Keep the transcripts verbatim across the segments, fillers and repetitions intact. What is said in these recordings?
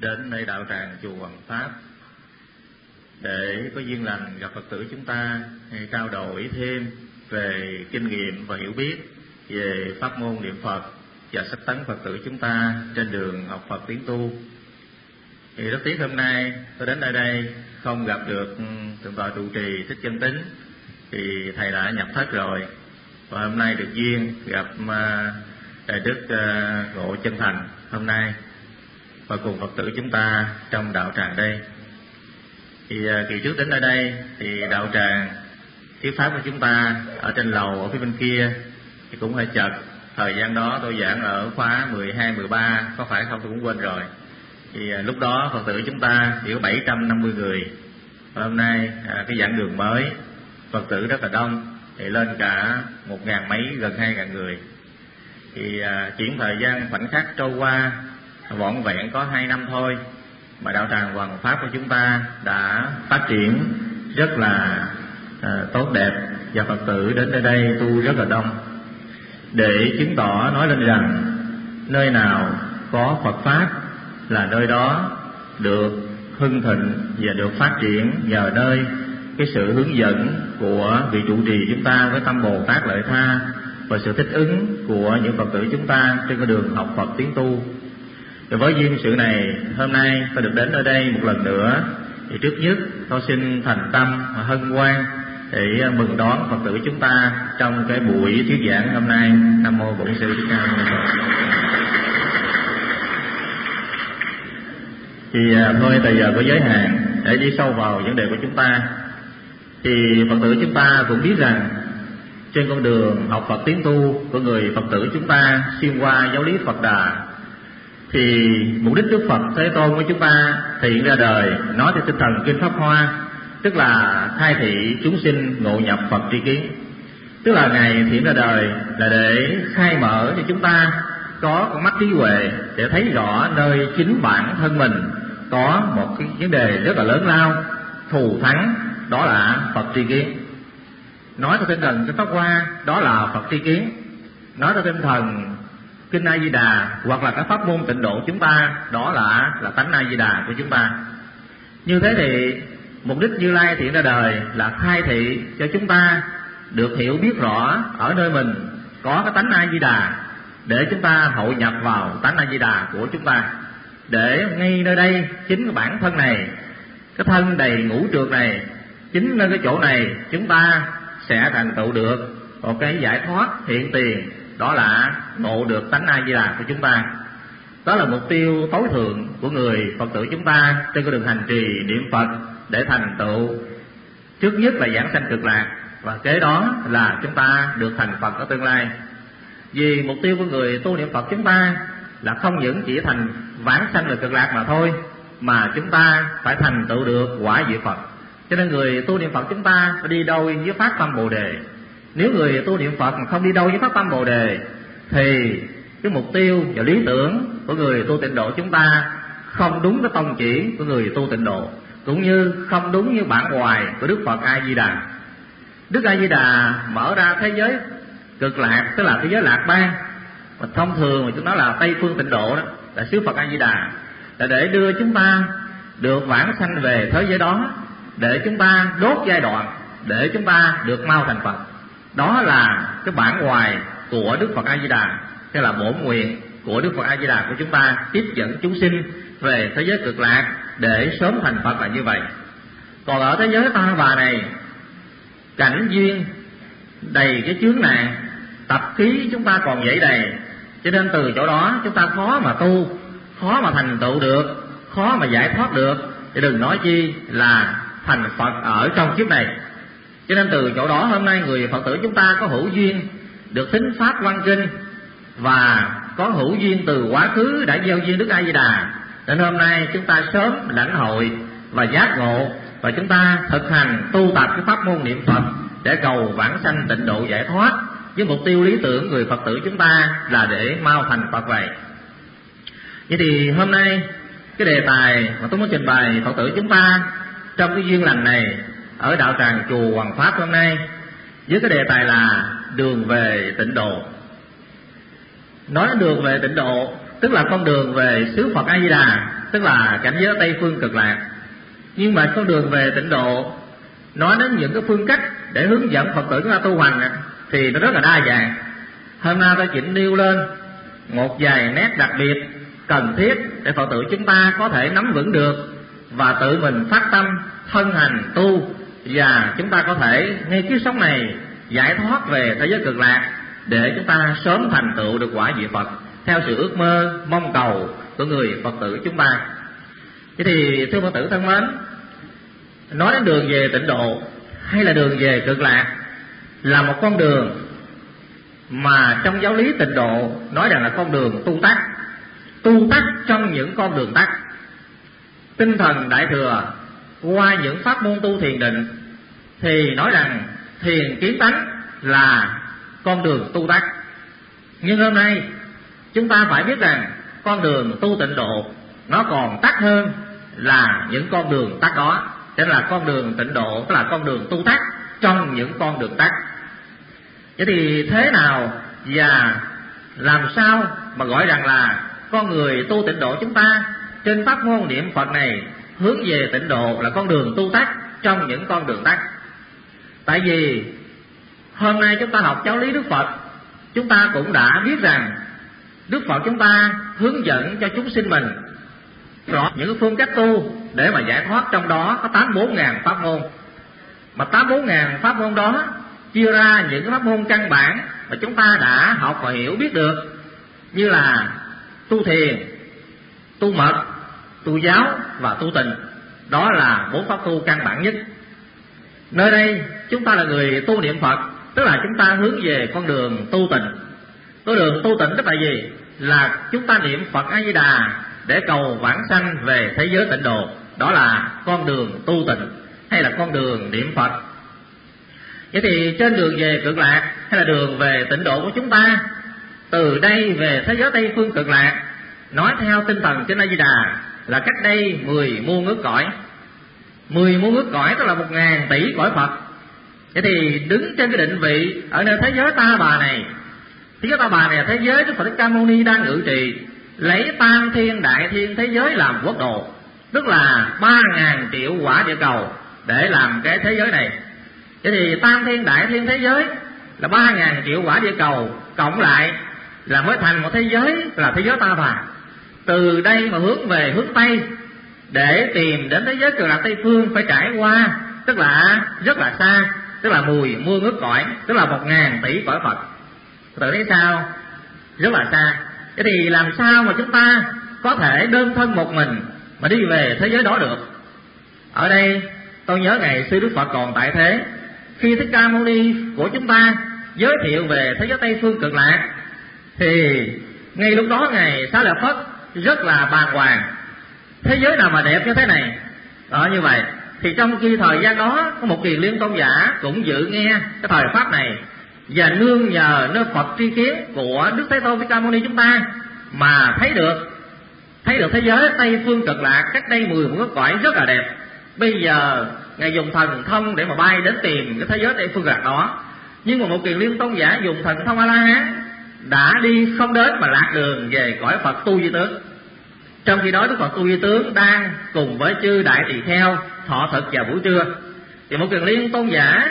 đến nơi đạo tràng chùa Hoàng Pháp để có duyên lành gặp Phật tử chúng ta, trao đổi thêm về kinh nghiệm và hiểu biết về pháp môn niệm Phật và sách tấn Phật tử chúng ta trên đường học Phật tiến tu. Thì rất tiếc hôm nay tôi đến nơi đây không gặp được Thượng tọa trụ trì Thích Chân Tín, thì thầy đã nhập thất rồi, và hôm nay được duyên gặp Đại Đức Ngộ Chân Thành hôm nay và cùng Phật tử chúng ta trong đạo tràng đây. Thì kỳ trước đến nơi đây thì đạo tràng thuyết pháp của chúng ta ở trên lầu ở phía bên kia thì cũng hơi chật. Thời gian đó tôi giảng ở khóa mười hai, mười ba, có phải không tôi cũng quên rồi. Thì lúc đó Phật tử chúng ta chỉ có bảy trăm năm mươi người. Và hôm nay à, cái giảng đường mới Phật tử rất là đông, thì lên cả một ngàn mấy, gần hai ngàn người. Thì à, chuyển thời gian khoảnh khắc trôi qua vỏn vẹn có hai năm thôi mà đạo tràng Hoàng Pháp của chúng ta đã phát triển rất là à, tốt đẹp, và Phật tử đến nơi đây tu rất là đông, để chứng tỏ nói lên rằng nơi nào có Phật Pháp là nơi đó được hưng thịnh và được phát triển nhờ nơi cái sự hướng dẫn của vị trụ trì chúng ta với tâm Bồ Tát lợi tha và sự thích ứng của những Phật tử chúng ta trên con đường học Phật tiến tu. Và với duyên sự này, hôm nay tôi được đến ở đây một lần nữa, thì trước nhất tôi xin thành tâm hân hoan để mừng đón Phật tử chúng ta trong cái buổi thuyết giảng hôm nay. Nam mô Bổn Sư Thích Ca Mâu Ni Phật. Thì thôi thời giờ có giới hạn, để đi sâu vào vấn đề của chúng ta. Thì Phật tử chúng ta cũng biết rằng trên con đường học Phật tiến tu của người Phật tử chúng ta xuyên qua giáo lý Phật Đà, thì mục đích Đức Phật Thế Tôn của chúng ta hiện ra đời nói theo tinh thần Kinh Pháp Hoa, tức là khai thị chúng sinh ngộ nhập Phật tri kiến. Tức là Ngài hiện ra đời là để khai mở cho chúng ta có con mắt trí huệ để thấy rõ nơi chính bản thân mình có một cái vấn đề rất là lớn lao, thù thắng, đó là Phật tri kiến. Nói theo tinh thần Kinh Pháp Hoa, đó là Phật tri kiến. Nói theo tinh thần Kinh A Di Đà hoặc là các pháp môn tịnh độ chúng ta, đó là là tánh A Di Đà của chúng ta. Như thế thì mục đích Như Lai hiện ra đời là khai thị cho chúng ta được hiểu biết rõ ở nơi mình có cái tánh A Di Đà, để chúng ta hội nhập vào tánh A Di Đà của chúng ta, để ngay nơi đây chính cái bản thân này, cái thân đầy ngũ trược này, chính nơi cái chỗ này chúng ta sẽ thành tựu được một cái giải thoát hiện tiền, đó là ngộ được tánh A Di Đà của chúng ta. Đó là mục tiêu tối thượng của người Phật tử chúng ta trên con đường hành trì niệm Phật để thành tựu trước nhất là giảng sanh cực lạc, và kế đó là chúng ta được thành Phật ở tương lai. Vì mục tiêu của người tu niệm Phật chúng ta là không những chỉ thành vãng sanh được cực lạc mà thôi, mà chúng ta phải thành tựu được quả vị Phật. Cho nên người tu niệm Phật chúng ta phải đi đôi với phát tâm Bồ Đề. Nếu người tu niệm Phật mà không đi đâu với phát tâm Bồ Đề, thì cái mục tiêu và lý tưởng của người tu tịnh độ chúng ta không đúng với tông chỉ của người tu tịnh độ, cũng như không đúng như bản hoài của Đức Phật A Di Đà. Đức A Di Đà mở ra thế giới cực lạc, tức là thế giới lạc bang, và thông thường mà chúng nói là Tây phương tịnh độ, đó là xứ Phật A Di Đà, là để đưa chúng ta được vãng sanh về thế giới đó, để chúng ta đốt giai đoạn, để chúng ta được mau thành Phật. Đó là cái bản hoài của Đức Phật A Di Đà, tức là bổn nguyện của Đức Phật A Di Đà của chúng ta, tiếp dẫn chúng sinh về thế giới cực lạc để sớm thành Phật là như vậy. Còn ở thế giới ta bà này, cảnh duyên đầy cái chướng nạn, tập khí chúng ta còn dễ đầy, cho nên từ chỗ đó chúng ta khó mà tu, khó mà thành tựu được, khó mà giải thoát được, thì đừng nói chi là thành Phật ở trong kiếp này. Cho nên từ chỗ đó hôm nay người Phật tử chúng ta có hữu duyên được thính pháp văn kinh, và có hữu duyên từ quá khứ đã gieo duyên Đức A Di Đà, nên hôm nay chúng ta sớm lãnh hội và giác ngộ, và chúng ta thực hành tu tập cái pháp môn niệm Phật để cầu vãng sanh tịnh độ giải thoát, với mục tiêu lý tưởng người Phật tử chúng ta là để mau thành Phật vậy. Vậy thì hôm nay cái đề tài mà tôi muốn trình bày Phật tử chúng ta trong cái duyên lành này ở đạo tràng chùa Hoàng Pháp hôm nay, với cái đề tài là đường về tịnh độ. Nói đường về tịnh độ tức là con đường về xứ Phật A Di Đà, tức là cảnh giới Tây phương Cực Lạc. Nhưng mà con đường về tịnh độ nói đến những cái phương cách để hướng dẫn Phật tử chúng ta tu hành thì nó rất là đa dạng. Hôm nay tôi chỉnh nêu lên một vài nét đặc biệt cần thiết để Phật tử chúng ta có thể nắm vững được và tự mình phát tâm thân hành tu, và chúng ta có thể ngay kiếp sống này giải thoát về thế giới Cực Lạc để chúng ta sớm thành tựu được quả vị Phật theo sự ước mơ mong cầu của người Phật tử chúng ta. Thế thì thưa Phật tử thân mến, nói đến đường về tịnh độ hay là đường về Cực Lạc là một con đường mà trong giáo lý tịnh độ nói rằng là con đường tu tắc, tu tắc trong những con đường tắc. Tinh thần Đại Thừa qua những pháp môn tu thiền định thì nói rằng thiền kiến tánh là con đường tu tắc. Nhưng hôm nay chúng ta phải biết rằng con đường tu tịnh độ nó còn tắc hơn là những con đường tắc đó. Cho nên là con đường tịnh độ tức là con đường tu tắc trong những con đường tắc. Vậy thì thế nào và làm sao mà gọi rằng là con người tu tịnh độ chúng ta trên pháp môn niệm Phật này hướng về tịnh độ là con đường tu tắc trong những con đường tắc? Tại vì hôm nay chúng ta học giáo lý Đức Phật, chúng ta cũng đã biết rằng Đức Phật chúng ta hướng dẫn cho chúng sinh mình rõ những phương cách tu để mà giải thoát. Trong đó có tám mươi bốn ngàn pháp môn, mà tám mươi bốn ngàn pháp môn đó chia ra những cái pháp môn căn bản mà chúng ta đã học và hiểu biết được, như là tu thiền, tu mật, tu giáo và tu tịnh. Đó là bốn pháp tu căn bản nhất. Nơi đây chúng ta là người tu niệm Phật, tức là chúng ta hướng về con đường tu tịnh. Con đường tu tịnh tức là gì? Là chúng ta niệm Phật A Di Đà để cầu vãng sanh về thế giới tịnh độ. Đó là con đường tu tịnh hay là con đường niệm Phật. Vậy thì trên đường về Cực Lạc hay là đường về tịnh độ của chúng ta, từ đây về thế giới Tây phương Cực Lạc, nói theo tinh thần trên A Di Đà là cách đây mười muôn ức cõi. Mười muôn ức cõi tức là một ngàn tỷ cõi Phật. Vậy thì đứng trên cái định vị ở nơi thế giới Ta Bà này, thế giới Ta Bà này là thế giới Đức Phật Thích Ca Mâu Ni đang ngự trị, lấy tam thiên đại thiên thế giới làm quốc độ, tức là ba ngàn triệu quả địa cầu để làm cái thế giới này. Vậy thì tam thiên đại thiên thế giới là ba ngàn triệu quả địa cầu cộng lại là mới thành một thế giới là thế giới Ta Bà. Từ đây mà hướng về hướng Tây để tìm đến thế giới Cực Lạc Tây phương phải trải qua, tức là rất là xa, tức là mười muôn ức cõi, tức là một ngàn tỷ cõi Phật. Tự thấy sao? Rất là xa. Thế thì làm sao mà chúng ta có thể đơn thân một mình mà đi về thế giới đó được? Ở đây tôi nhớ ngày xưa Đức Phật còn tại thế, khi Thích Ca Mâu Ni của chúng ta giới thiệu về thế giới Tây phương Cực Lạc thì ngay lúc đó Ngài Xá Lợi Phất rất là bàng hoàng. Thế giới nào mà đẹp như thế này? Đó, như vậy thì trong khi thời gian đó có một Kiền Liên tôn giả cũng dự nghe cái thời pháp này, và nương nhờ nơi Phật tri kiến của Đức Thế Tôn Thích Ca Mâu Ni chúng ta mà thấy được thấy được thế giới Tây phương Cực Lạc cách đây mười một ức cõi rất là đẹp. Bây giờ Ngài dùng thần thông để mà bay đến tìm cái thế giới Tây phương Cực Lạc đó, nhưng mà một Kiền Liên tôn giả dùng thần thông A La Hán đã đi không đến mà lạc đường về cõi Phật Tu Di Tướng. Trong khi đó Đức Phật Tu Di Tướng đang cùng với chư đại tỳ kheo thọ thực vào buổi trưa, thì một Kiền Liên tôn giả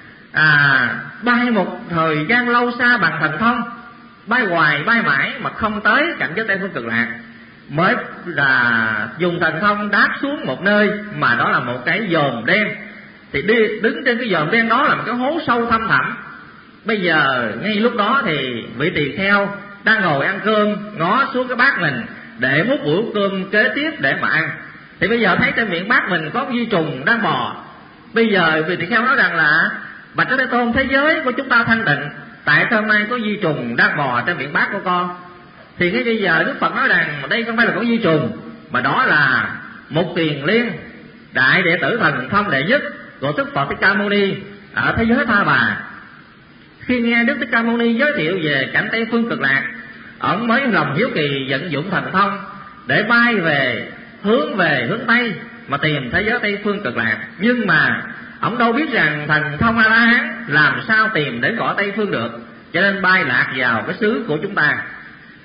à, bay một thời gian lâu xa bằng thần thông, bay hoài bay mãi mà không tới cảnh giới Tây phương Cực Lạc, mới là dùng thần thông đáp xuống một nơi mà đó là một cái dòm đen. Thì đi đứng trên cái dòm đen đó là một cái hố sâu thăm thẳm. Bây giờ ngay lúc đó thì vị tỳ kheo đang ngồi ăn cơm ngó xuống cái bát mình để múc bữa cơm kế tiếp để mà ăn, thì bây giờ thấy trên miệng bát mình có vi trùng đang bò. Bây giờ vị tỳ kheo nói rằng là bạch Thế Tôn, thế giới của chúng ta thanh tịnh, tại sao hôm nay có vi trùng đang bò trên miệng bát của con? Thì ngay bây giờ Đức Phật nói rằng đây không phải là có vi trùng, mà đó là một Kiền Liên đại đệ tử thần thông đệ nhất của Đức Phật Thích Ca Mâu Ni ở thế giới Ta Bà. Khi nghe Đức Thích Ca Mâu Ni giới thiệu về cảnh Tây phương Cực Lạc, ông mới lòng hiếu kỳ vận dụng thần thông để bay về hướng về hướng Tây mà tìm thế giới Tây phương Cực Lạc. Nhưng mà ông đâu biết rằng thần thông A La Hán làm sao tìm đến cõi Tây phương được, cho nên bay lạc vào cái xứ của chúng ta.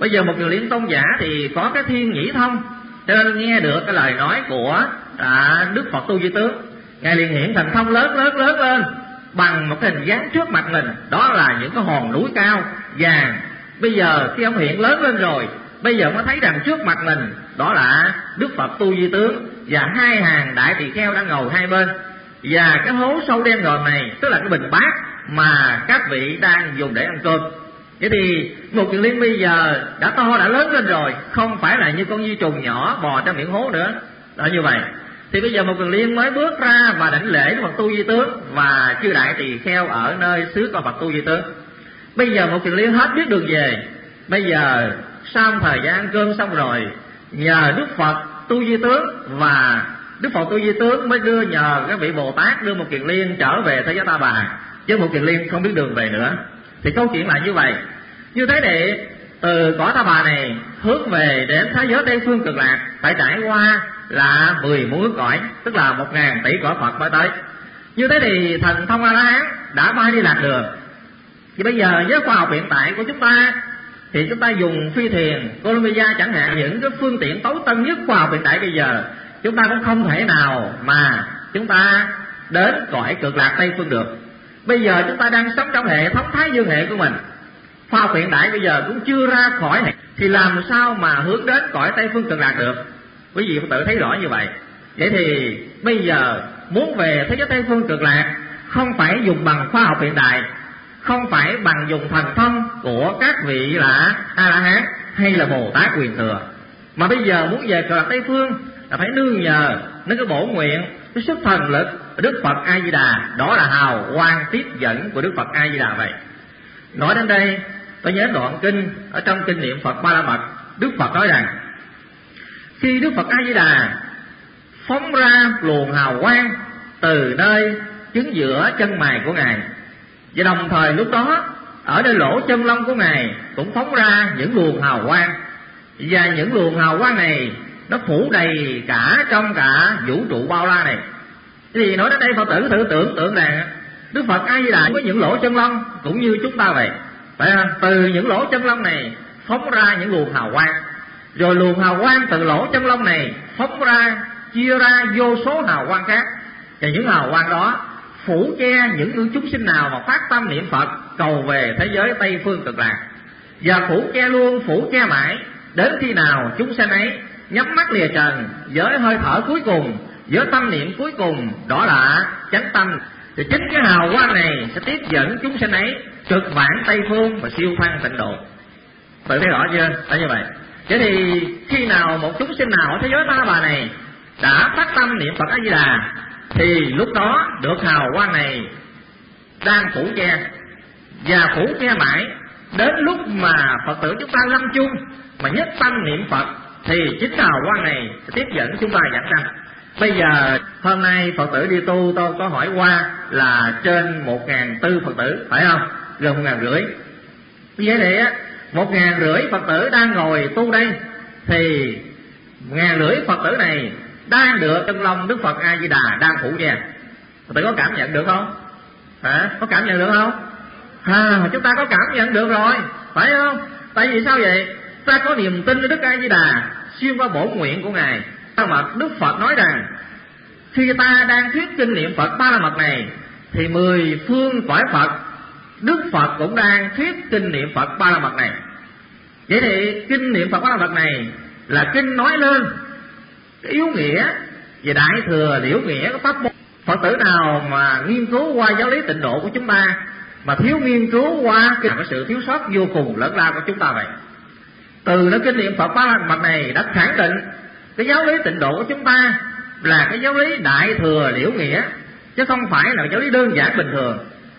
Bây giờ một Kiền Liên tôn giả thì có cái thiên nhĩ thông, cho nên nghe được cái lời nói của à, Đức Phật Tu Di Tướng, Ngài liền hiện thần thông lớn lớn lớn lên bằng một cái hình dáng trước mặt mình, đó là những cái hòn núi cao vàng. Bây giờ khi ông hiện lớn lên rồi, bây giờ mới thấy rằng trước mặt mình đó là Đức Phật Tu Di Tướng và hai hàng đại tỳ kheo đang ngồi hai bên. Và cái hố sâu đen ngòm này tức là cái bình bát mà các vị đang dùng để ăn cơm. Vậy thì một Kiền Liên bây giờ đã to đã lớn lên rồi, không phải là như con vi trùng nhỏ bò trong miệng hố nữa. Đó như vậy. Thì bây giờ một Kiền Liên mới bước ra và đảnh lễ Phật Tu Di Tướng và chư đại tỳ kheo ở nơi xứ của Phật Tu Di Tướng. Bây giờ một Kiền Liên hết biết đường về. Bây giờ sau thời gian ăn cơm xong rồi, nhờ Đức Phật Tu Di Tướng và Đức Phật Tu Di Tướng mới đưa nhờ cái vị Bồ Tát đưa một Kiền Liên trở về thế giới Ta Bà, chứ một Kiền Liên không biết đường về nữa. Thì câu chuyện là như vậy. Như thế thì từ cõi Ta Bà này hướng về đến thế giới Tây Phương Cực Lạc phải trải qua là mười muôn cõi, tức là một ngàn tỷ cõi Phật mới tới. Như thế thì thần thông A La Hán đã bay đi lạc đường. Thì bây giờ với khoa học hiện tại của chúng ta thì chúng ta dùng phi thuyền Columbia chẳng hạn, những cái phương tiện tối tân nhất khoa học hiện tại bây giờ, chúng ta cũng không thể nào mà chúng ta đến cõi Cực Lạc Tây Phương được. Bây giờ chúng ta đang sống trong hệ thống Thái Dương hệ của mình, khoa học hiện đại bây giờ cũng chưa ra khỏi hệ, thì làm sao mà hướng đến cõi Tây Phương Cực Lạc được? Quý vị tự thấy rõ như vậy. Vậy thì bây giờ muốn về thế giới Tây Phương Cực Lạc không phải dùng bằng khoa học hiện đại, không phải bằng dùng thần thông của các vị là A La Hán hay là Bồ Tát Quyền Thừa, mà bây giờ muốn về Cực Lạc Tây Phương là phải nương nhờ đến cái bổ nguyện, cái sức thần lực Đức Phật A Di Đà, đó là hào quang tiếp dẫn của Đức Phật A Di Đà vậy. Nói đến đây tôi nhớ đoạn kinh ở trong kinh niệm Phật Ba La Mật, Đức Phật nói rằng khi Đức Phật A Di Đà phóng ra luồng hào quang từ nơi chứng giữa chân mày của Ngài, và đồng thời lúc đó ở nơi lỗ chân lông của Ngài cũng phóng ra những luồng hào quang, và những luồng hào quang này nó phủ đầy cả trong cả vũ trụ bao la này. Thì nói đến đây Phật tử thử tưởng tượng rằng Đức Phật A Di Đà với những lỗ chân lông cũng như chúng ta vậy, phải không? Từ những lỗ chân lông này phóng ra những luồng hào quang, rồi luồng hào quang từ lỗ chân lông này phóng ra chia ra vô số hào quang khác, và những hào quang đó phủ che những chúng sinh nào mà phát tâm niệm Phật cầu về thế giới Tây Phương Cực Lạc, và phủ che luôn, phủ che mãi đến khi nào chúng sanh ấy nhắm mắt lìa trần với hơi thở cuối cùng, với tâm niệm cuối cùng, đó là chánh tâm. Thì chính cái hào quang này sẽ tiếp dẫn chúng sanh ấy cực vãng Tây Phương và siêu thăng tịnh độ. Tự thấy rõ chưa? Là như vậy. Thế thì khi nào một chúng sinh nào ở thế giới Ta Bà này đã phát tâm niệm Phật A Di Đà, thì lúc đó được hào quang này đang phủ che, và phủ che mãi đến lúc mà Phật tử chúng ta lâm chung mà nhất tâm niệm Phật, thì chính hào quang này sẽ tiếp dẫn chúng ta giảng sanh. Bây giờ hôm nay Phật tử đi tu tôi có hỏi qua là trên một ngàn tư Phật tử, phải không? Gần một ngàn rưỡi. Vậy thì á, một ngàn rưỡi Phật tử đang ngồi tu đây, thì một ngàn rưỡi Phật tử này đang được chân long Đức Phật A Di Đà đang phủ che. Phật tử có cảm nhận được không? Hả? Có cảm nhận được không? À, chúng ta có cảm nhận được rồi, phải không? Tại vì sao vậy? Ta có niềm tin với Đức A Di Đà xuyên qua bổn nguyện của Ngài. Mà Đức Phật nói rằng khi ta đang thuyết kinh niệm Phật Ba La Mật này, thì mười phương cõi Phật Đức Phật cũng đang thuyết kinh niệm Phật Ba La Mật này. Vậy thì kinh niệm Phật Ba La Mật này là kinh nói lên cái yếu nghĩa về đại thừa liễu nghĩa của pháp môn. Phật tử nào mà nghiên cứu qua giáo lý tịnh độ của chúng ta mà thiếu nghiên cứu qua cái sự thiếu sót vô cùng lớn lao của chúng ta vậy. Từ nó kinh niệm Phật Ba La Mật này đã khẳng định cái giáo lý tịnh độ của chúng ta là cái giáo lý đại thừa liễu nghĩa, chứ không phải là giáo lý đơn giản bình thường.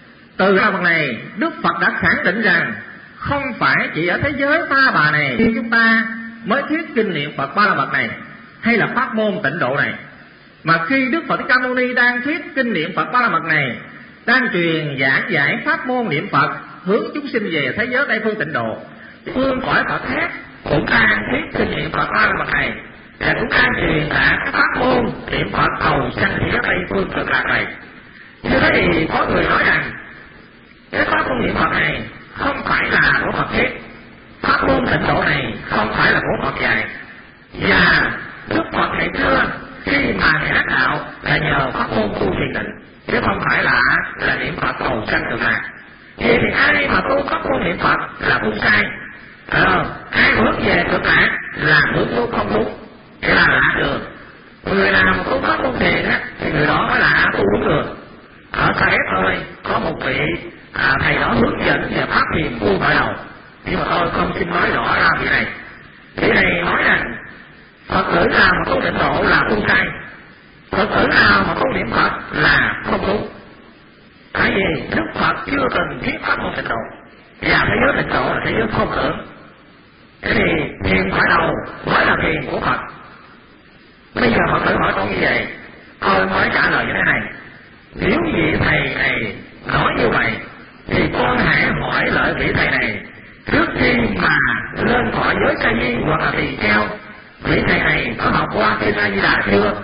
Từ cái phần này Đức Phật đã khẳng định rằng không phải chỉ ở thế giới Ta Bà này khi chúng ta mới thuyết kinh niệm Phật Ba La Mật này hay là pháp môn tịnh độ này, mà khi Đức Phật Thích Ca Mâu Ni đang thuyết kinh niệm Phật Ba La Mật này, đang truyền giảng giải pháp môn niệm Phật hướng chúng sinh về thế giới Tây Phương tịnh độ, phương cõi Phật khác cũng đang thuyết kinh niệm Phật Ba La Mật này, và cũng đang truyền đạt các pháp môn niệm Phật cầu sanh thế giới Tây Phương Cực Lạc này. Như thế thì có người nói rằng cái pháp môn niệm Phật này không phải là của Phật thuyết, pháp pháp môn tịnh độ này không phải là của Phật dạy, và Đức Phật ngày xưa khi mà ngài đắc đạo là nhờ pháp môn tu thiền định, chứ không phải là là niệm Phật cầu sanh cực lạc. Vậy thì ai mà tu pháp môn niệm Phật là tu sai, ờ, ai hướng về cực lạc là hướng tu không đúng, nghĩa là lạ đường. Người nào mà tu pháp môn thiền á thì người đó mới là tu đúng đường. Ở Sa Ép thôi có một vị à, thầy đó hướng dẫn về pháp thiền tu khởi đầu, nhưng mà tôi không xin nói rõ ra vị này. Vị này nói rằng Phật tử nào mà tu tịnh độ là tu sai, Phật tử nào mà tu niệm Phật là không đúng. Tại vì Đức Phật chưa từng thiết pháp môn tịnh độ, và thế giới tịnh độ là thế giới không tưởng. Thế thì thiền khởi đầu mới là thiền của Phật. Bây giờ Phật tử hỏi tôi như vậy, tôi mới trả lời như thế này: nếu vị thầy này nói như vậy thì con hãy hỏi lại vị thầy này trước khi mà lên khỏi giới ca di hoặc là tỳ kheo, vị thầy này có học qua Kinh A Di Đà chưa?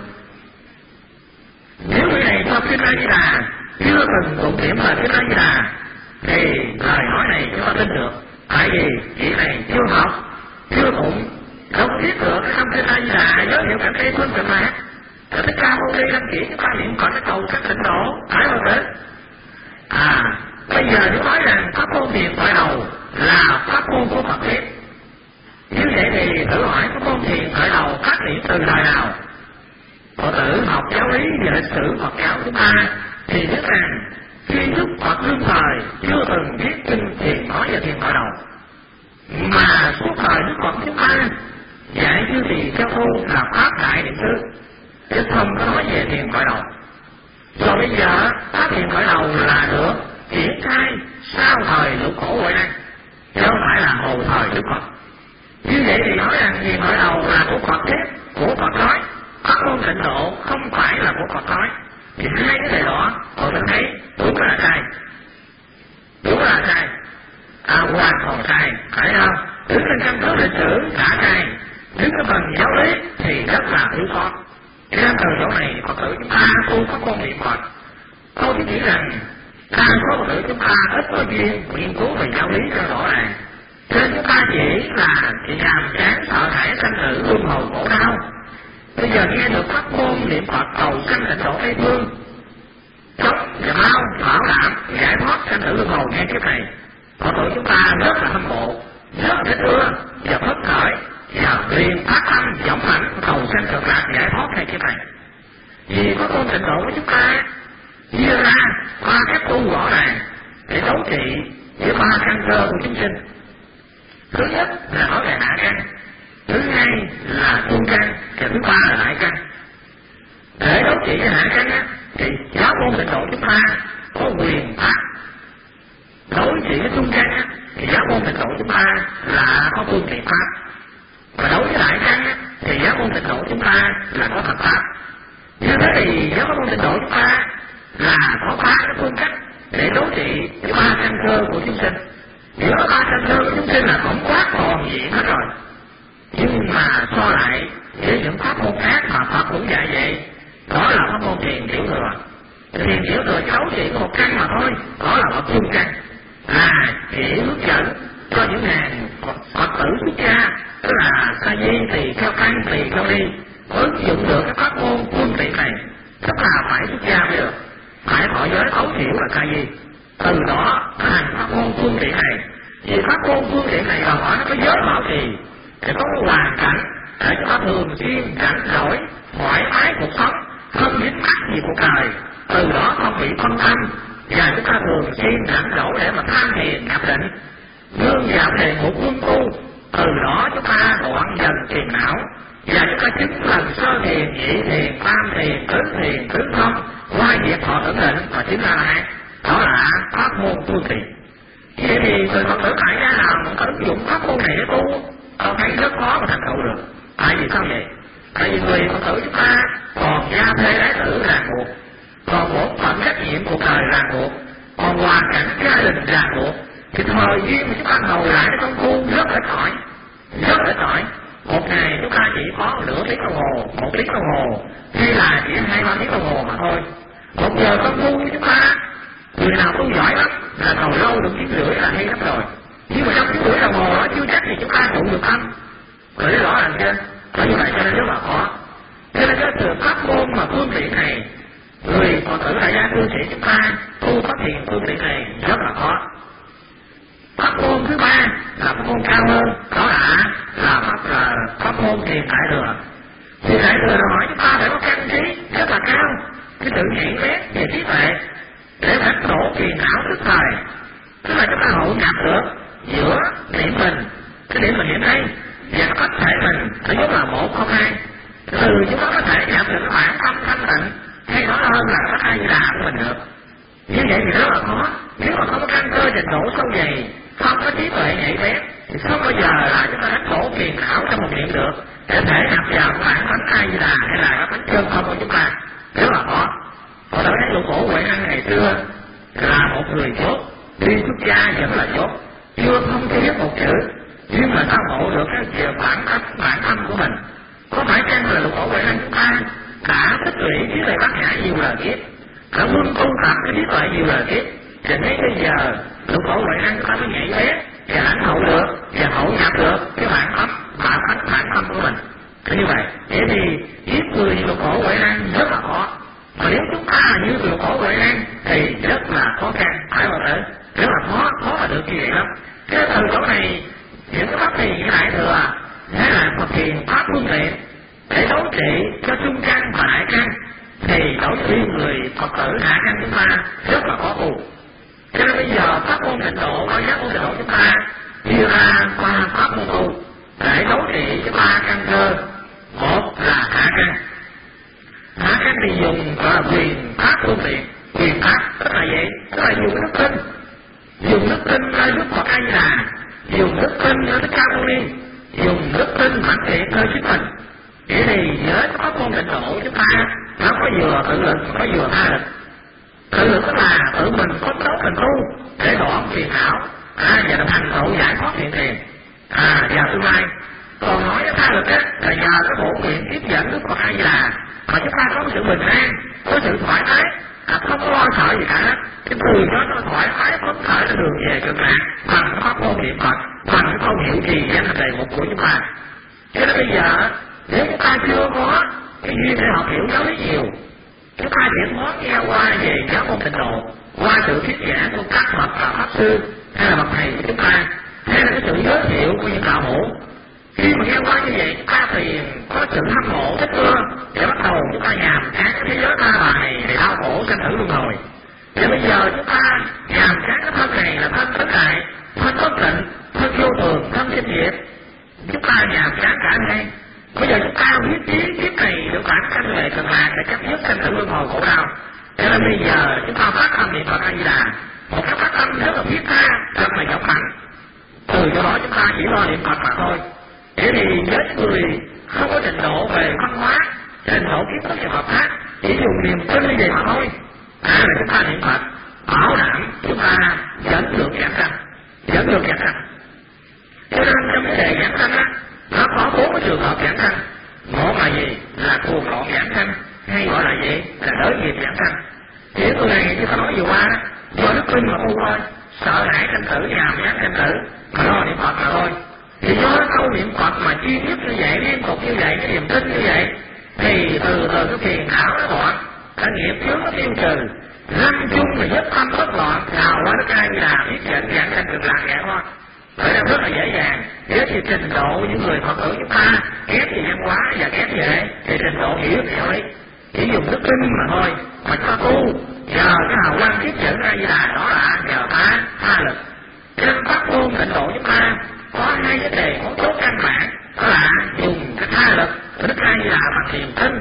Nếu vị này học Kinh A Di Đà chưa từng tụng niệm lời Kinh A Di Đà thì lời nói này chúng ta tin được, tại vì vị này chưa học, chưa tụng, không biết được cái trong Kinh A Di Đà giới thiệu cảnh cây phương cực lạc. Rồi Thích Ca Mâu Ni đăng ký chúng ta niệm Phật cái cầu các tịnh độ, phải không thế? À, bây giờ chúng nói rằng pháp môn thiền khởi đầu là pháp môn của Phật thiết. Như vậy thì thử hỏi pháp môn thiền khởi đầu phát triển từ đời nào? Phật tử học giáo lý về lịch sử Phật giáo chúng ta thì biết rằng khi Đức Phật đương thời chưa từng viết kinh thiền nói về thiền khởi đầu, mà suốt thời Đức Phật chúng ta dạy chư tỳ kheo tu là pháp đại niệm xứ, chứ không có nói về thiền khởi đầu. Rồi bây giờ pháp thiền khởi đầu là được triển khai sau thời lục khổ huệ năng, chứ không phải là hồi thời Đức Phật. Như vậy thì nói rằng thiền khởi đầu là của Phật thiết, của Phật nói, pháp môn tịnh độ không phải là của Phật nói. Thì hai cái này đó tôi thấy đúng là sai, đúng là sai, à, hoàn toàn sai, phải không? Đứng trên căn cứ lịch sử đã sai, đứng cái phần giáo lý thì rất là thiếu sót. Cho nên từ chỗ này Phật tử chúng ta tu pháp môn niệm Phật, tôi chỉ nghĩ rằng đa số Phật tử chúng ta ít có duyên nghiên cứu về giáo lý cho rõ ràng, cho nên chúng ta chỉ là chỉ nhàm chán sợ hãi sanh tử luân hồi khổ đau. Bây giờ nghe được pháp môn niệm Phật cầu sanh tịnh độ Tây phương, chống và mau bảo đảm giải thoát sanh tử luân hồi ngay kiếp này, Phật tử chúng ta rất là hâm mộ, rất thích ưa và phấn khởi và liền phát tâm dũng mãnh cầu sanh cực lạc giải thoát ngay kiếp này. Vì pháp môn tịnh độ của chúng ta chia ra ba cách tu rõ ràng để đấu trị với ba căn cơ của chúng sinh. Thứ nhất là nói về hạ căn, thứ hai là trung căn, và thứ ba là đại căn. Để đấu trị với hạ căn á, thì giáo môn tịnh độ chúng ta có quyền pháp. Đối trị với trung căn á, thì giáo môn tịnh độ chúng ta là có phương tiện pháp. Và đối với đại căn á, thì giáo môn tịnh độ chúng ta là có Phật pháp. Như thế thì giáo môn tịnh độ chúng ta là có ba cái phương cách để đối trị với ba căn cơ của chúng sinh. Giữa ba căn cơ của chúng sinh là tổng quát toàn diện hết rồi. Nhưng mà so lại với những pháp môn khác mà Phật cũng dạy vậy, đó là pháp môn thiền tiểu thừa. Thiền tiểu thừa chỉ đấu trị một căn mà thôi, đó là bậc trung căn, là chỉ hướng dẫn cho những hàng Phật tử xuất gia, tức là sa di tỳ kheo tăng tỳ kheo ni ứng dụng được cái pháp môn phương tiện này, tức là phải xuất gia mới được, phải thọ giới tối thiểu là ca di. Từ đó nó hành pháp môn phương tiện này, vì pháp môn phương tiện này đòi hỏi nó có giới bảo trì, để có hoàn cảnh để cho nó thường xuyên rảnh rỗi thoải mái cuộc sống, không dính mắc gì cuộc đời, từ đó không bị phân tâm, và chúng ta thường xuyên rảnh rỗi để mà tham thiền nhập định, nương vào đề mục quân tu, từ đó chúng ta đoạn dần phiền não, và chúng ta chứng lần sơ thiền, nhị thiền, tam thiền, tứ thiền, tứ thông, qua diệt thọ tưởng định và chứng ra lại. Đó là pháp môn phương tiện. Vậy thì người Phật tử tại gia nào mà ứng dụng pháp môn này để tu, tôi thấy rất khó mà thành tựu được. Tại vì sao vậy? Tại vì người Phật tử chúng ta còn gia thế đái tử ràng buộc, còn bổn phận trách nhiệm cuộc đời ràng buộc, còn hoàn cảnh gia đình ràng buộc, thì thời gian mà chúng ta ngồi lại cái công phu rất ít ỏi, rất ít ỏi. Một ngày chúng ta chỉ có nửa tiếng đồng hồ, một tiếng đồng hồ, hay là chỉ hai ba tiếng đồng hồ mà thôi. Một giờ công phu của chúng ta, người nào tu giỏi lắm là ngồi lâu được tiếng rưỡi là hay lắm rồi. Nhưng mà trong cái buổi đồng hồ đó chưa chắc thì chúng ta tụ được tâm. Bởi rõ ràng chưa? Bởi như vậy cho nên rất là khó. Cho nên cái từ pháp môn mà phương tiện này, người Phật tử đại gia cư sĩ chúng ta tu phát hiện phương tiện này rất là khó. Pháp môn thứ ba là pháp môn cao hơn, đó là là pháp là pháp môn thiền đại thừa. Thiền đại thừa đòi hỏi chúng ta phải có căn trí rất là cao, cái tự nhảy bén về trí tuệ để đánh đổ phiền não tức thời. Tức là chúng ta hội nhập được giữa điểm mình, cái điểm mình hiện nay và cái cách thể mình, thứ nhất là một không hai. Từ chúng ta có thể nhập được cái bản tâm thanh tịnh, hay nói hơn là cái ai là của mình được. Như vậy thì rất là khó. Nếu mà không có căn cơ trình độ sâu dày, không có trí tuệ nhạy bén, thì không bao giờ là chúng ta đánh đổ phiền não trong một niệm được để thể nhập vào cái bản thánh ai là hay là cái thánh chân không của chúng ta. Rất là khó. Hồi đó lục cổ Huệ Năng ngày xưa là một người chốt, đi xuất gia vẫn là chốt, chưa không thể biết một chữ, nhưng mà sao ngộ được cái việc bản tâm bản tâm của mình. Có phải chăng là lục cổ Huệ Năng chúng ta đã tích lũy trí tuệ bát nhã nhiều lời kiếp, đã luôn tu tập cái trí tuệ nhiều lời kiếp, cho đến bây giờ lục cổ Huệ Năng chúng ta mới nhảy bén và lãnh hậu được và hậu nhập được cái bản tâm bản tâm bản tâm của mình. Thế như vậy, thế thì giết người lục cổ Huệ Năng rất là khó. Mà nếu chúng ta như lục cổ Huệ Năng thì rất là khó khăn, phải không ạ? Rất là khó, khó mà được như vậy lắm. Cái từ chỗ này những cái pháp thiền cái đại thừa hay là Phật thiền pháp phương tiện để đối trị cho trung căn và đại căn thì đối với người Phật tử hạ căn chúng ta rất là khó tu. Cho nên bây giờ pháp môn tịnh độ, nói giác môn tịnh độ chúng ta chia ra qua pháp môn tu để đối trị cho ba căn cơ. Một là hạ căn. Hạ căn thì dùng gọi là quyền pháp phương tiện. Quyền pháp tức là gì? Tức là dùng đức tin, dùng đức tin nơi Đức Phật A Di Đà, dùng đức tin nơi Thích Ca Mâu Ni, dùng đức tin phản thiện nơi chính mình. Vậy thì với pháp môn tịnh độ chúng ta nó có vừa tự lực có vừa tha lực. Tự lực tức là tự mình phấn đấu mình tu để đoạn phiền não à, và thành tựu giải thoát hiện tiền à, vào tương lai. Còn nói cái tha lực á là nhờ cái bổ nguyện tiếp dẫn Đức Phật A Di Đà mà chúng ta có sự bình an, có sự thoải mái, à, không có lo sợ gì cả. Cái từ đó nó thoải mái phấn khởi nó đường về cực lạc bằng cái pháp môn niệm Phật, bằng cái câu hiệu trì danh đề mục của chúng ta. Cho nên bây giờ nếu chúng ta chưa có cái duyên để học hiểu giáo lý nhiều, chúng ta chỉ muốn nghe qua về giáo môn tịnh độ qua sự thuyết giảng của các bậc là pháp sư hay là bậc thầy của chúng ta, hay là cái sự giới thiệu của những đạo hữu. Khi mà nghe qua như vậy chúng ta thì có sự hâm mộ thích ưa để bắt đầu chúng ta nhàm chán cái thế giới ta bà này để đau khổ sanh tử luân hồi. Và bây giờ chúng ta nhàm chán cái thân này là thân thất đại, thân bất tịnh, thân vô thường, thân sinh diệt. Chúng ta nhàm chán cả ngay. Bây giờ chúng ta quyết chí kiếp này được bản sanh về cực lạc để chấm dứt sanh tử luân hồi khổ đau. Cho nên bây giờ chúng ta phát tâm niệm Phật A Di Đà, một cái phát tâm rất là thiết tha, rất là dũng mạnh. Từ do đó chúng ta chỉ lo niệm Phật mà thôi. Thế thì với người không có trình độ về văn hóa, trình độ kiến thức về Phật pháp, chỉ dùng niềm tin như vậy mà thôi. À là chúng ta niệm Phật, bảo đảm chúng ta dẫn được giảng sanh, dẫn được giảng sanh. Cho nên trong cái đề giảng sanh á, nó có bốn cái trường hợp giảng sanh. Một là gì? Là cuồng loạn giảng sanh, hay gọi là gì? Là đới nghiệp giảng sanh. Thì cái này chúng ta nói vừa qua, do đức tin mà tu thôi, sợ hãi sanh tử, nhàm chán sanh tử, mà lo niệm Phật mà thôi. Thì do câu niệm Phật mà chi tiết như vậy, liên tục như vậy, cái niềm tin như vậy, thì từ từ cái phiền não nó đoạn, cái nghiệp chướng nó tiêu trừ, lâm chung là nhất tâm bất loạn, nào qua Đức A Di Đà biết dẫn giảng sanh cực lạc vậy thôi. Bởi nó rất là dễ dàng. Nếu thì trình độ những người Phật tử chúng ta kém về văn hóa và kém về thì trình độ hiểu thì thôi, chỉ dùng đức tin mà thôi. Mà chúng ta tu nhờ cái hào quang tiếp dẫn A Di Đà đó là nhờ ta tha lực. Trên pháp môn tịnh độ chúng ta có hai vấn đề mấu chốt căn bản, đó là dùng cái tha lực của Đức A Di Đà bằng niềm tin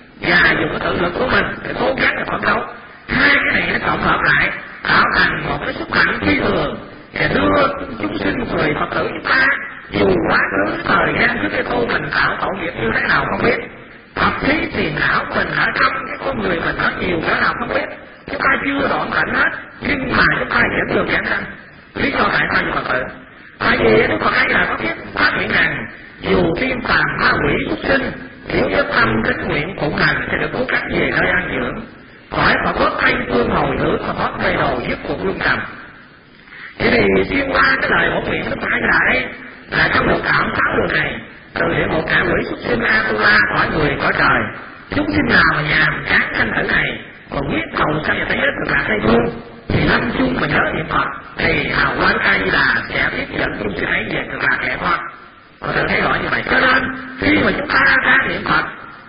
và dùng cái tự lực của mình để cố gắng để phấn đấu. Hai cái này nó cộng hợp lại tạo thành một cái sức mạnh phi thường để đưa chúng sinh người Phật tử chúng ta dù quá khứ thời gian trước cái tu mình tạo tội nghiệp như thế nào không biết, thậm chí phiền não mình ở trong cái con người mình nó nhiều thế nào không biết, chúng ta chưa đoạn tận hết, nhưng mà chúng ta vẫn được giảng sanh. Lý do tại sao như Phật tử? Tại vì Đức Phật ấy là có biết phát hiện rằng dù thiên phàm ma quỷ xuất sinh nếu nhất tâm kính nguyện phụng hành sẽ được cố cách về nơi an dưỡng, khỏi phải bớt thay phương hồi hướng mà thoát mê đồ giết cuộc luân trầm. Thế thì xuyên qua cái lời một miệng Đức Phật A Di Đà đây là trong lục cảm sáu đường này, từ địa ngục ngạ quỷ xuất sinh a tu la cõi người cõi trời, chúng sinh nào mà nhàm chán sanh tử này còn biết cầu sanh và thấy rất cực lạc tây phương, thì lâm chung mà nhớ niệm Phật thì hào quang A Di Đà sẽ tiếp dẫn chúng sinh ấy về cực lạc giải thoát. Có thể thấy rõ như vậy. Cho nên khi mà chúng ta ra niệm Phật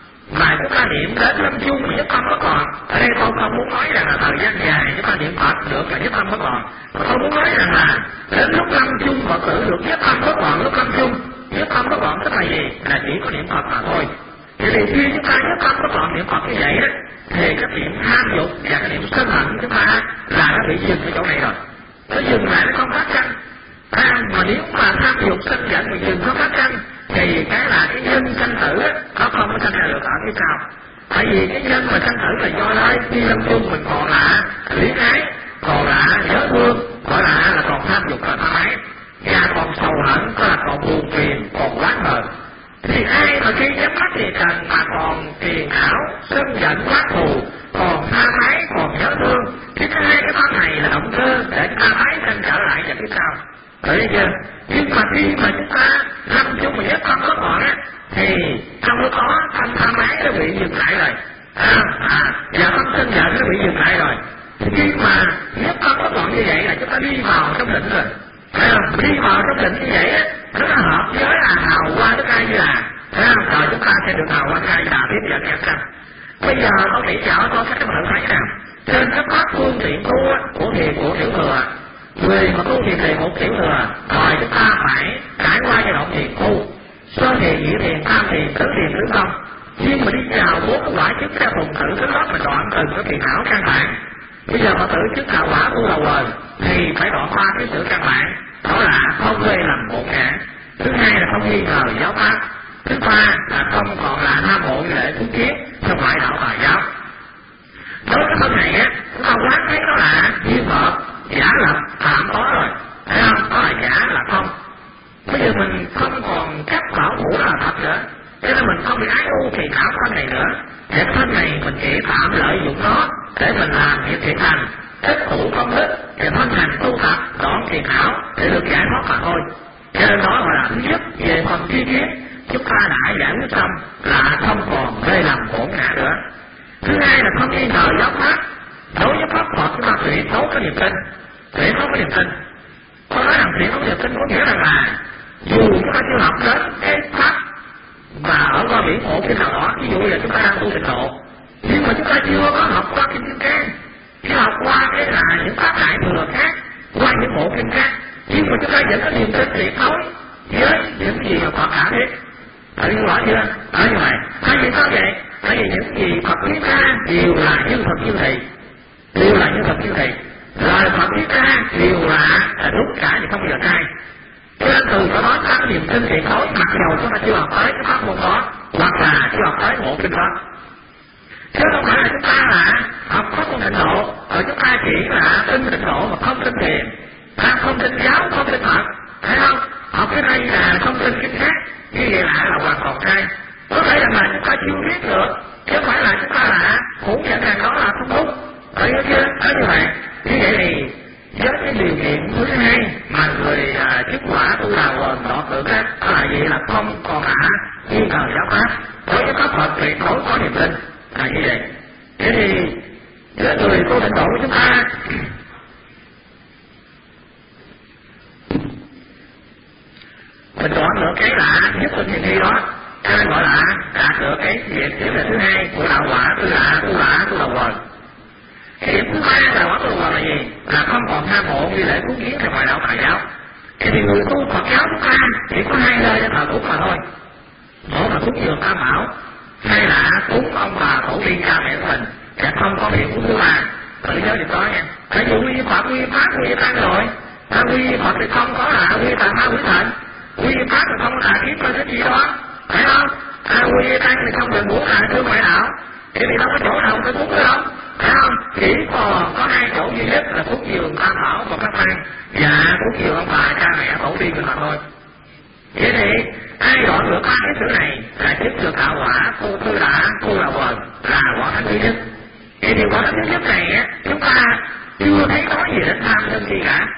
mà chúng ta niệm đến lâm chung mà nhất tâm bất còn, ở đây tôi không muốn nói rằng là thời gian dài chúng ta niệm Phật được là nhất tâm bất còn, mà tôi muốn nói rằng là đến lúc lâm chung Phật tử được nhất tâm bất còn. Lúc lâm chung nhất tâm bất còn tức là gì? Là chỉ có niệm Phật mà thôi. Thì khi chúng ta nhất tâm bất còn niệm Phật như vậy đó, thì cái niệm tham dục và cái niệm sân hận chúng ta là nó bị dừng ở chỗ này rồi, nó dừng lại nó không phát sanh. À, mà nếu mà tham dục sân giận mà dừng không phát sanh thì cái là cái nhân sanh tử á, nó không có sanh ra được ở phía sau. Tại vì cái nhân mà sanh tử là do đây khi lâm chung mình còn là lý ái, còn là nhớ thương, gọi là là còn tham dục và tham ái, và còn sầu hận, có là còn buồn phiền, còn quá ngờ. Thì ai mà khi nhắm mắt thì trần mà còn phiền não, sân giận, quá thù, còn tha ái, còn nhớ thương, thì cái hai cái pháp này là động cơ để chúng ta tái sanh trở lại vào phía sau. Thấy chưa? Nhưng mà khi mà chúng ta lâm chung mà nhất tâm bất còn á, thì trong lúc đó tâm tha ái nó bị dừng lại rồi, à, à, và tâm sân giận nó bị dừng lại rồi. Khi mà nhất tâm bất còn như vậy là chúng ta đi vào trong định rồi. Thấy không? Đi vào trong định như vậy á, nó hợp với là hào quang Đức A Di Đà. Thấy không? Rồi chúng ta sẽ được hào quang A Di Đà tiếp dẫn nhập sanh. Bây giờ tôi chỉ cho tôi các bạn thấy nào. Trên các pháp phương tiện tu của thiền của tiểu thừa, người mà tu thiền thiền một tiểu thừa, rồi chúng ta phải trải qua giai đoạn thiền tu, sơ thiền, nhị thiền, tam thiền, tứ thiền, tứ công. Nhưng mà đi vào bốn cái quả chức theo phùng tử cái lớp mình đoạn từng cái phiền não căn bản. Bây giờ mà tử chức đạo quả tu đầu quần thì phải đoạn ba cái sự căn bản, đó là không gây lầm bổn ngã, thứ hai là không nghi ngờ giáo pháp, thứ ba là không còn là ham mộ như lễ cúng kiến trong ngoại đạo Phật giáo. Đối với phần này á, chúng ta quán thấy đó là duyên hợp, giả lập, tạm có rồi, thấy không? Đó là giả là không. Bây giờ mình không còn cách bảo thủ là thật nữa, cho nên mình không bị ái u thì não thân này nữa. Để thân này mình chỉ tạm lợi dụng nó để mình làm việc thiện hành, tích tụ công đức để thân hành tu tập đoạn thiền não để được giải thoát mà thôi. Cho nên đó gọi là thứ nhất về phần chi kiến chúng ta đã giải quyết xong là không còn mê lầm bổn ngã nữa. Thứ hai là không nghi ngờ giáo pháp. Đối với pháp Phật chúng ta tuyệt đối có niềm tin, tuyệt đối có niềm tin. Tôi nói rằng tuyệt đối có niềm tin có nghĩa rằng là dù chúng ta chưa học đến cái pháp mà ở qua biển hộ kinh nào đó, ví dụ là chúng ta đang tu tịnh độ, nhưng mà chúng ta chưa có học qua kinh Kim Cang, chỉ học qua cái là những pháp đại thừa khác, qua những bộ kinh khác, nhưng mà chúng ta vẫn có niềm tin tuyệt đối với những gì mà Phật đã biết. Tại vì rõ chưa? Ở như vậy. Tại vì sao vậy? Tại vì những gì Phật biết ra đều là như thật như thị, đều là như thật như thị. Lời Phật biết ra đều là đúng cả thì không bao giờ sai. Cho nên từ đó đó ta có niềm tin tuyệt đối, mặc dầu chúng ta chưa học tới cái pháp môn đó, hoặc là chưa học tới bộ kinh đó. Chứ không phải là chúng ta là học pháp môn tịnh độ, rồi chúng ta chỉ là tin tịnh độ mà không tin thiền, ta không tin giáo, không tin Phật, thấy không? Học cái này là không tin kinh khác, như vậy là là hoàn toàn sai. Có thể rằng là chúng ta chưa biết được, chứ không phải là chúng ta là phủ nhận rằng đó là không đúng. Thấy chưa? Thấy như vậy. Như vậy thì với cái điều kiện thứ hai mà người à, chức quả tu đà quần đọt được á, đó là gì? Là không còn là nghi ngờ giáo pháp. Đối với pháp Phật tuyệt đối có niềm tin là như vậy. Thế thì với người tu tịnh độ của chúng ta, mình có được cái là nhất định thiền thi đó, cho nên gọi là đạt được cái việc điểm là thứ hai của đạo quả, tức là tu đà tu đầu quần. Cái điểm thứ ba là quả tu đầu quần là gì? Là không còn tham mộ như lễ cúng kiến trong ngoại đạo Phật giáo. Thì người tu Phật giáo chúng ta chỉ có hai nơi để thờ cúng mà thôi. Một là cúng dường Tam Bảo, hay là cúng ông bà tổ tiên cha mẹ của mình, sẽ không có việc cúng thứ ba. Tự nhớ điều đó nha. Tại vì quy Phật, quy Pháp, quy Tăng rồi. Ta quy Phật thì không có là quy Tà Ma, quy Thần. Quy Pháp thì không là kiếp lên cái gì đó, phải không? Ta quy Tăng thì không được muốn là thương ngoại đạo. Thì đâu có chỗ nào phải cúng nữa đâu, phải không? Chỉ còn có hai chỗ duy nhất là cúng dường Tam Bảo và các Tăng, và cúng dường ông bà cha mẹ tổ tiên của mình thôi. Vậy thì ai đoạn được ba cái thứ này là chức được đạo quả, tu tư đã, tu là quần, là quả thánh thứ nhất. Vậy thì quả thánh thứ nhất này á, chúng ta chưa thấy nói gì đến tham sân gì cả.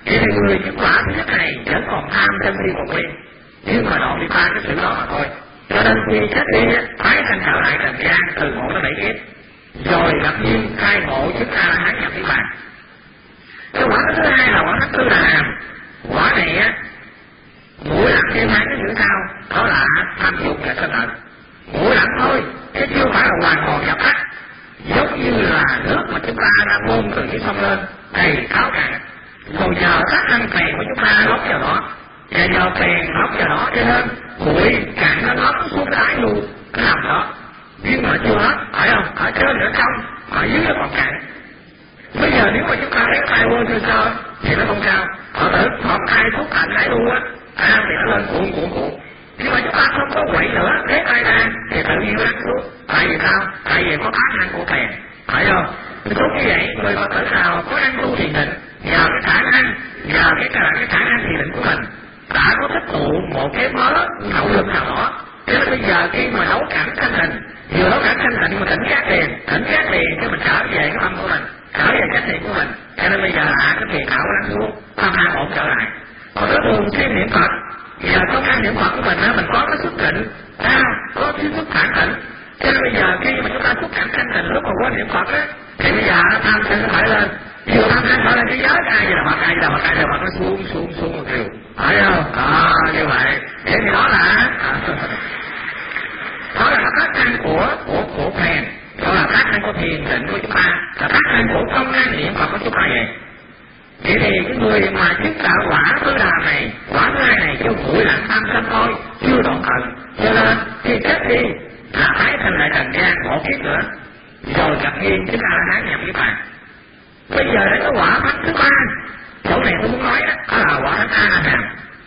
Vậy thì người chứng quả thứ nhất này vẫn còn tham sân si một nguyên, nhưng mà đoạn đi qua cái sự đó mà thôi. Cho nên khi chết đi phải sanh trở lại trần gian từ một tới bảy kiếp, rồi gặp duyên khai ngộ chứng A La Hán nhập niết bàn. Cái quả thứ hai là quả thứ tư là hàm. Quả này á mũi lặng thêm hai cái chữ sau, đó là tham dục và sân hận. Mũi lặng thôi, chứ chưa phải là hoàn toàn dập tắt. Giống như là nước mà chúng ta đang bơm từ cái sông lên đầy cáo cạn, rồi nhờ các ăn phèn của chúng ta lót vào đó, và nhờ phèn lót vào đó cho nên bụi cạn nó lót xuống cái đáy luôn cái hầm đó. Nhưng mà chưa hết, phải không? Ở trên nữa không, ở dưới nó còn cạn. Bây giờ nếu mà chúng ta lấy tay quên sơ sơ thì nó không sao, họ thử họ hai thuốc cạn đáy luôn á, à, thì nó lên cuộn cuộn cuộn. Nhưng mà chúng ta không có quậy nữa, lấy tay ra thì tự nhiên lăn xuống. Tại vì sao? Tại vì có khả năng của phèn, phải không? Đúng như vậy, người Phật tử nào có năng tu thiền định, nhờ cái khả năng, nhờ cái cái khả năng thiền định của mình đã có tích tụ một cái mớ hậu lực nào đó. Cho nên bây giờ khi mà đấu cảnh thanh tịnh, vừa đấu cảnh thanh tịnh mà tỉnh giác liền, tỉnh giác liền cái mình trở về cái tâm của mình, trở về trách nhiệm của mình. Cho nên bây giờ là cái thiền đạo lăn xuống, tâm an ổn trở lại. Còn cái thường xuyên niệm Phật, giờ công an niệm Phật của mình á, mình có cái xuất tịnh, à, có cái xuất phản tịnh. Cho nên bây giờ khi mà chúng ta xuất cảnh thanh tịnh lúc mà có niệm Phật á, thì bây giờ tham sân nó khởi lên, vừa tham sân khởi lên cái giới ai giờ Phật, ai giờ Phật, ai giờ Phật nó xuống xuống xuống một điều, phải không? Đó, như vậy. Thế thì đó là đó là tác năng của của của phèn, đó là tác năng của thiền định của chúng ta, là tác năng của công năng niệm Phật của chúng ta vậy. Vậy thì cái người mà chứng đạo quả thứ đà này, quả thứ hai này kêu mũi lặng tham sân thôi, chưa đoạn tận. Cho nên khi chết đi là phải thành lại trần gian một kiếp nữa, rồi gặp duyên chứng A La Hán nhập niết bàn. Bây giờ đến cái quả thánh thứ ba, chỗ này tôi muốn nói đó, đó là quả thánh A La Hàm.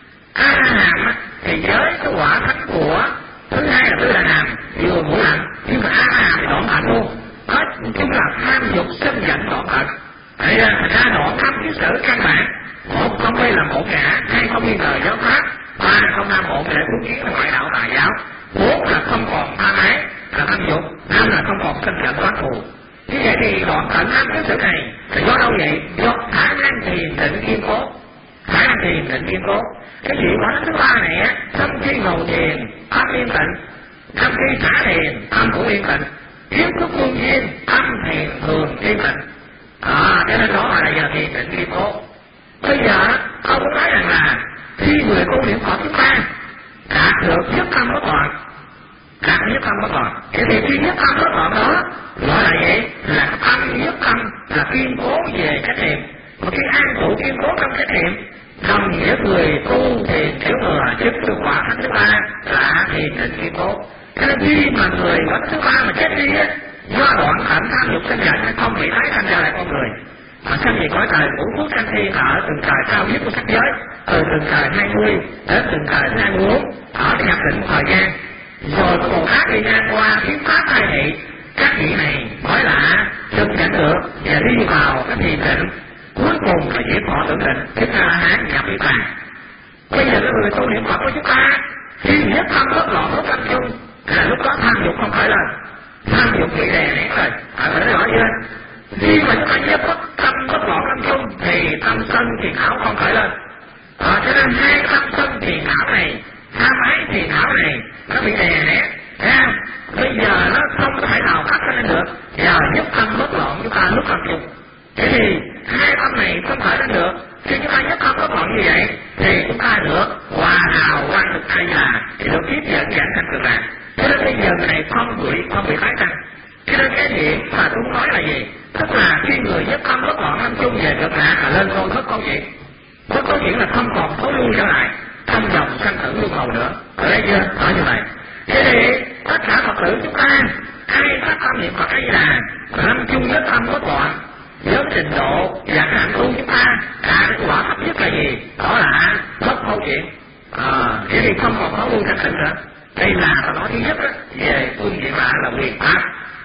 A La Hàm thì với cái quả thánh của thứ hai là Tư Đà Hàm vừa mũi lặng, nhưng mà A La Hàm thì đoạn tận luôn. Hết chung là tham dục sinh giận đoạn tận. Vậy ra đoạn năm kiết sử căn bản, một không mê là một ngã, hai không nghi ngờ giáo pháp, ba không nam một để cuốn kiến là ngoại đạo tà giáo, bốn là không còn tham ái là tham dục, năm là không còn sinh giận oán thù. Như vậy thì đoạn tận năm kiết sử này là do đâu vậy? Do khả năng thiền định kiên cố, khả năng thiền định kiên cố. Cái gì quả thứ ba này á, trong khi ngồi thiền tâm yên tịnh, trong khi xả thiền tâm cũng yên tịnh, tiếp xúc phương duyên tâm thiền thường yên tịnh. À, cho nên đó là giờ thiền định kiên cố. Bây giờ ông cũng nói rằng là khi người tu niệm Phật chúng ta đạt được nhất tâm bất loạn, đạt nhất tâm bất loạn, vậy thì khi nhất tâm bất loạn đó gọi là vậy, là tâm nhất tâm là kiên cố về trách nhiệm. Mà khi an trụ kiên cố trong trách nhiệm đồng nghĩa người tu thiền tiểu thừa chức được quả thánh thứ ba là thiền định kiên cố. Cho nên khi mà người quả thứ ba mà chết đi á, do đoạn cảnh tham dục sinh giận không bị tái sanh ra lại con người, mà sanh về cõi trời ngũ phước sanh thiên ở từng trời cao nhất của sắc giới, từ từng trời hai mươi đến từng trời hai mươi bốn ở nhập định một thời gian, rồi có một khác đi ngang qua khiến pháp hai thị, các vị này mới là chân nhận được và đi vào cái thiền định cuối cùng là diệt thọ tưởng định, chúng ta hán nhập niết bàn. Bây giờ cái người tu niệm Phật của chúng ta khi nhất tâm bất loạn lúc tâm chung là lúc đó tham dục không phải lên, tham dục bị đè nén rồi, phải nói rõ chưa? Khi mà chúng ta nhất bất tâm bất loạn tâm chung thì tâm sân thiền ảo không khởi lên. À, cho nên hai tâm sân thiền ảo này, tham ái thiền ảo này nó bị đè nén. À, bây giờ nó không có thể nào phát lên được. Giờ nhất tâm bất loạn chúng ta lúc tâm chung. Thế thì hai tâm này không khởi lên được. Khi chúng ta nhất tâm bất loạn như vậy thì chúng ta được hòa hào quan được ai là thì được tiếp dẫn giảng thành cực lạc. Cho nên bây giờ này không bị không bị tái tăng. Cho nên cái điểm mà tôi muốn nói là gì? Tức là khi người nhất tâm bất loạn tâm chung về cực lạc là lên ngôi thức câu chuyện. Thức câu chuyện là không còn thối lui trở lại trong dòng sanh tử luân hồi nữa. Ở đây chưa? Ở như vậy. Thế thì tất cả Phật tử chúng ta ai phát tâm niệm Phật ấy là lâm chung nhất tâm bất loạn với trình độ và hạnh tu chúng ta cả cái quả thấp nhất là gì? Đó là bất câu chuyện. À, thế thì không còn thối lui thành tịnh nữa. Đây là ta nói thứ nhất đó, về phương diện là là quyền pháp.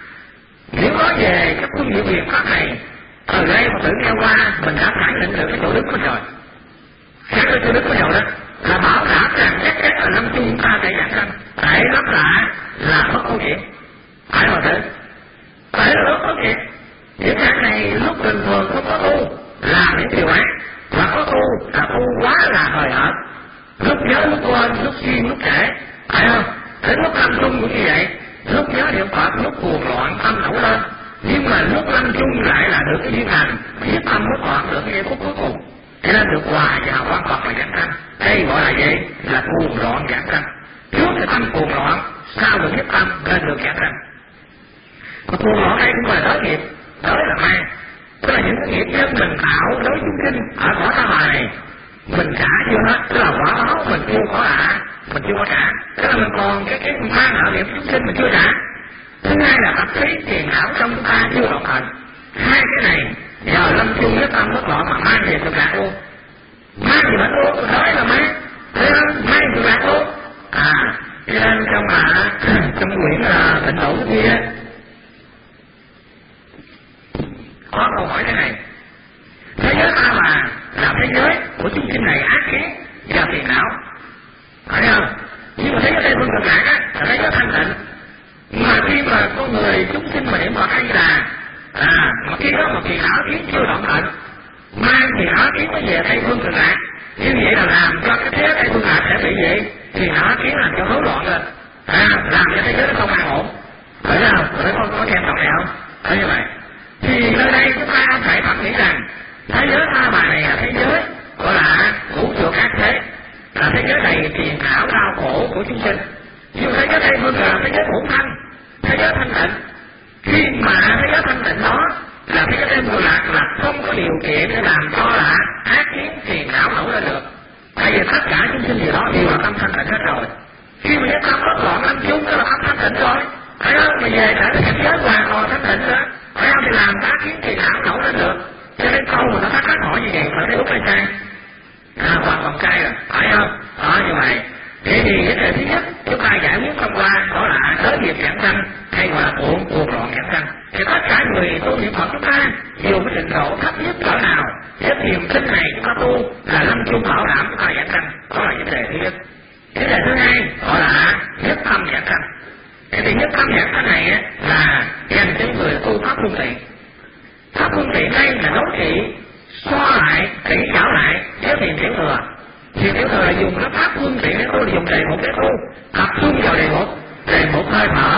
Nếu nói về cái phương diện quyền pháp này, từ đây mà tự nghe qua mình đã khẳng định được cái chỗ đức của rồi. Khẳng định chỗ đức của rồi đó là bảo đảm rằng chắc chắn là năm chung ta sẽ giảng sanh. Tại lắm là là bất câu chuyện. Phải mà tự. Tại là bất câu chuyện. Những cái này lúc bình thường không có tu làm những điều ác, Và có tu là tu quá là hời hợt, lúc nhớ lúc quên, lúc xuyên lúc trễ, phải không? Đến lúc lâm chung cũng như vậy, lúc nhớ niệm Phật, lúc cuồng loạn tâm nổi lên, nhưng mà lúc lâm chung lại là được cái duyên hành, nhất tâm bất loạn được cái giây phút cuối cùng, cho nên được hòa vào quan Phật là giảng sanh. Đây gọi là gì? Là cuồng loạn giảng sanh. Trước thì tâm cuồng loạn, sau được nhất tâm nên được giảng sanh. Mà cuồng loạn đây cũng là đới nghiệp, đới là ma, tức là những cái nghiệp nhân mình tạo đối chúng sinh ở cõi ta bà này mình trả chưa hết, tức là quả báo mình chưa có ạ, mình chưa có trả, tức là mình còn cái cái mang nợ nghiệp chúng sinh mình chưa trả. Thứ hai là tập khí tiền ảo trong chúng ta chưa hoàn thành. Hai cái này giờ lâm chung nhất tâm bất loạn mà mang về cực lạc luôn, mang gì bệnh luôn, nói là mang, mang cực lạc luôn. À, cho nên trong là trong quyển là Tịnh Độ kia có câu hỏi thế này: thế giới ta bà là thế giới của chúng sinh này ác khí và phiền não, phải không? Nhưng mà thế giới Tây Phương Cực Lạc á là thế giới thanh tịnh. Mà khi mà con người chúng sinh mà niệm Phật hay là à mà khi đó mà phiền não kiến chưa đoạn tận, mang phiền não kiến nó về Tây Phương Cực Lạc, như vậy là làm cho cái thế giới Tây Phương Cực Lạc sẽ bị gì? Phiền não kiến làm cho rối loạn lên, à làm cho thế giới nó không an ổn, phải không? Phải không? Có thêm đoạn này không? Phải như vậy. Thì nơi đây chúng ta phải thật nghĩ rằng thế giới ta bà này là thế giới gọi là vũ trụ ác thế, là thế giới đầy phiền não đau khổ của chúng sinh. Nhưng thế giới Tây Phương là thế giới bổn thanh, thế giới thanh tịnh. Khi mà thế giới thanh tịnh đó là thế giới Tây Phương Lạc là không có điều kiện để làm cho là ác kiến phiền não nổi lên được. Tại vì tất cả chúng sinh gì đó đều là tâm thanh tịnh hết rồi. Khi mà cái tâm bất loạn lâm chung đó là tâm thanh tịnh rồi, phải không? Mà về trở cảnh giới hoàn toàn thanh tịnh đó, phải không? Thì làm ác kiến phiền não nổi lên được. Cho nên câu mà nó thắc mắc hỏi như vậy phải thấy đúng hay sai? À, hoàn toàn sai rồi, phải không? Đó, như vậy. Thế thì vấn đề thứ nhất chúng ta giải quyết thông qua đó là đới nghiệp giảng sanh hay gọi là cuồng cuồng loạn giảng sanh. Thì tất cả người tu niệm Phật chúng ta dù cái trình độ thấp nhất cỡ nào, cái thiền sinh này chúng ta tu là lâm chung bảo đảm chúng ta giảng sanh. Đó là vấn đề thứ nhất. Vấn đề thứ hai gọi là nhất tâm giảng sanh. Thì nhất tâm giảng sanh này là dành cho người tu pháp phương tiện. Pháp phương tiện đây là đấu trị so lại, kỹ xảo lại với thiền tiểu thừa. Thiền tiểu thừa là dùng cái pháp phương tiện để tu, dùng đề mục để tu, tập trung vào đề mục, đề mục hơi thở,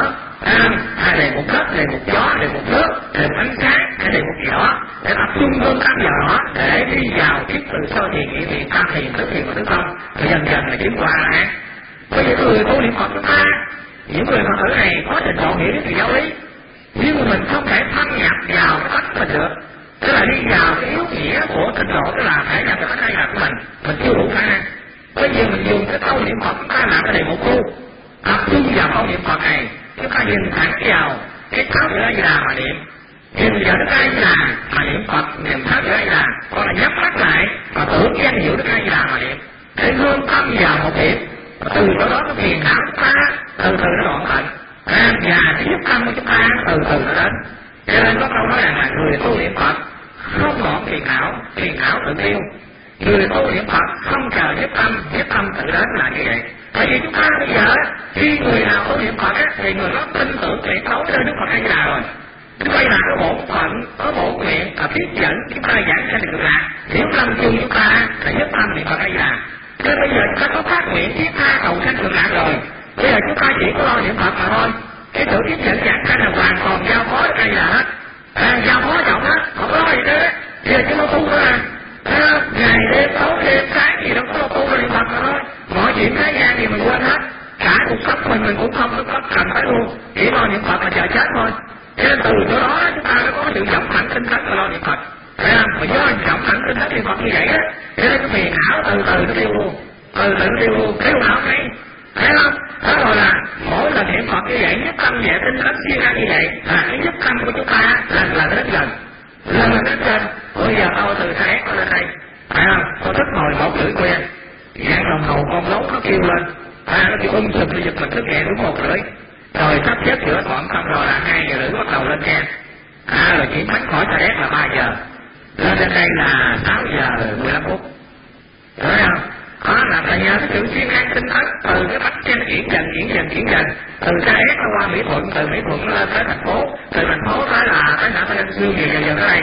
hay đề mục đất, đề mục gió, đề mục nước, đề mục ánh sáng, hay đề mục gì đó, để tập trung hơn tâm vào đó để đi vào tiếp từ sơ thiền, nhị thiền, tam thiền, tứ thiền và tứ không, rồi dần dần là chuyển qua là bây giờ người tu niệm Phật chúng ta, những người Phật tử này có trình độ hiểu biết giáo lý, nhưng mà mình không thể thâm nhập vào cái tánh mình được. Tức là đi vào cái yếu nghĩa của tịnh độ, tức là thể nhập vào cái hay là của mình, mình chưa đủ khả năng. Bây giờ mình dùng cái câu niệm Phật chúng ta làm cái đề mục tu, tập trung vào câu niệm Phật này, chúng ta nhìn thẳng vào cái pháp chữ A Di Đà mà niệm, nhìn vào Đức A Di Đà mà niệm Phật, niệm pháp chữ A Di Đà, còn là nhắm mắt lại và tưởng danh hiệu Đức A Di Đà mà niệm, để hương tâm vào một điểm, từ chỗ đó cái phiền não chúng ta từ từ nó đoạn tận, và cái giúp tâm của chúng ta từ từ nó đến. Cho nên có câu nói rằng là người tu niệm Phật không đoạn phiền não, phiền não tự tiêu. Người tu niệm Phật không chờ nhất tâm, nhất tâm tự đến là như vậy. Tại vì chúng ta bây giờ khi người nào tu niệm Phật á, thì người đó tin tưởng tuyệt đối đến Đức Phật A Di Đà rồi. Chúng ta là có bổn phận, có bổn nguyện và tiếp dẫn chúng ta giảng sanh được lạc. Nếu lâm chung chúng ta là nhất tâm niệm Phật A Di Đà. Cho nên bây giờ chúng ta có phát nguyện thiết tha cầu sanh được lạc rồi. Bây giờ chúng ta chỉ có lo niệm Phật mà thôi. Cái sự tiếp dẫn giảng sanh là hoàn toàn giao phó A Di Đà hết. À, giao phó trọng hết, không có gì nữa. Bây giờ chúng ta tu thôi à. À, ngày đêm tối đêm sáng gì đâu có tu ra niệm Phật mà thôi. Mọi chuyện thế gian thì mình quên hết. Cả cuộc sống mình mình cũng không có cần phải luôn. Chỉ lo niệm Phật mà chờ chết thôi. Cho nên từ chỗ đó chúng ta mới có sự dũng thẳng tinh tấn và lo niệm Phật. Phải không? Mà do dũng thẳng tinh tấn niệm Phật như vậy á, cho nên cái phiền não từ từ nó tiêu luôn. Từ từ nó tiêu luôn. Cái não này, thấy không? Đó gọi là mỗi lần niệm Phật như vậy, nhất tâm về tinh tấn siêng năng như vậy, là cái nhất tâm của chúng ta lần lần đến gần, lần lần đến gần. Bây giờ tôi từ sáng tôi lên đây, phải không? Tôi thích ngồi một rưỡi quen, dạng đồng hồ con lấu nó kêu lên, à nó kêu ung sùm đi giật mình thức dậy đúng một rưỡi, rồi sắp xếp giữa đoạn xong rồi là hai giờ rưỡi bắt đầu lên xe, à rồi chỉ bắn khỏi xe đét là ba giờ, lên đến đây là sáu giờ mười lăm phút, thấy không? Đó là tại nhờ cái sự siêng năng tinh tấn, từ cái bách trên chuyển dần chuyển dần chuyển dần, từ cái ép nó qua Mỹ Thuận, từ Mỹ Thuận lên tới thành phố, từ thành phố tới là tới xã Tân Dương gì giờ giờ tới đây,